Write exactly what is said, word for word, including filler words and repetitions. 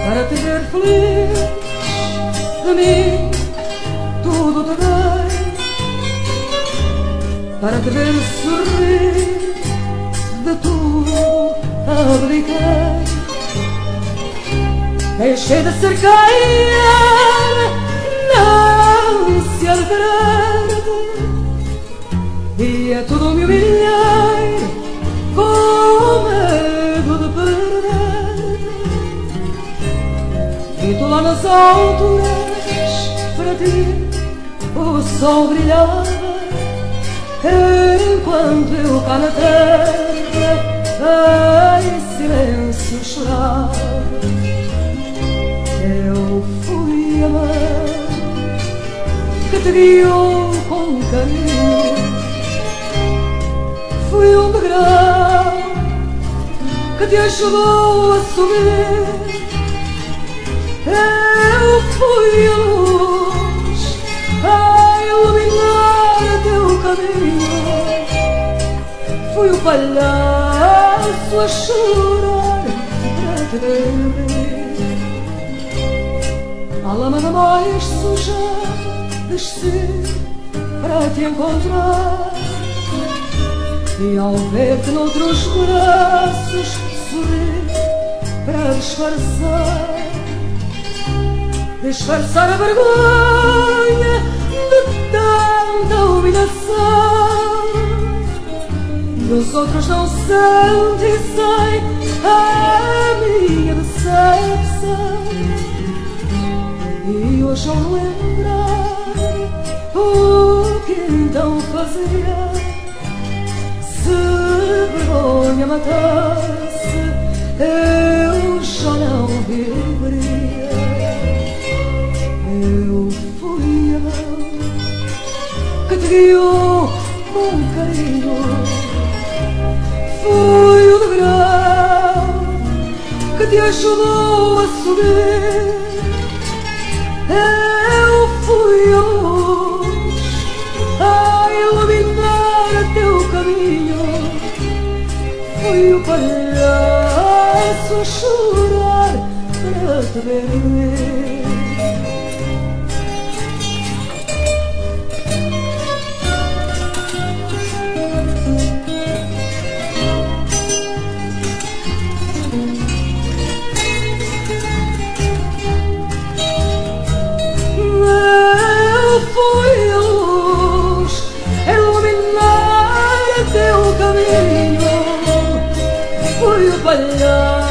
para te ver feliz. De mim tudo te dei, para te ver sorrir, de tudo abdiquei. Deixei de ser quem era, não se alterar-te, e a tudo me humilhei com medo de perder. E tu lá nas alturas, para ti o sol brilhava, enquanto eu cá na terra em silêncio chorava. Eu fui a mão que te guiou com carinho, fui um degrau que te ajudou a subir. Eu fui a luz a iluminar teu caminho, fui o palhaço a chorar para te ver. A lama da mais suja desci para te encontrar, e ao ver-te noutros braços sorri para disfarçar, disfarçar a vergonha de tanta humilhação. Dos outros não sente e sei a minha decepção. E hoje ao lembrar o que então fazia, se vergonha matasse, eu já não viveria. Eu fui a mão que te guiou com carinho, fui o degrau que te ajudou a subir. Eu fui a luz a iluminar teu caminho, fui o palhaço a chorar para te ver. Fui a luz a iluminar teu caminho, fui o palhaço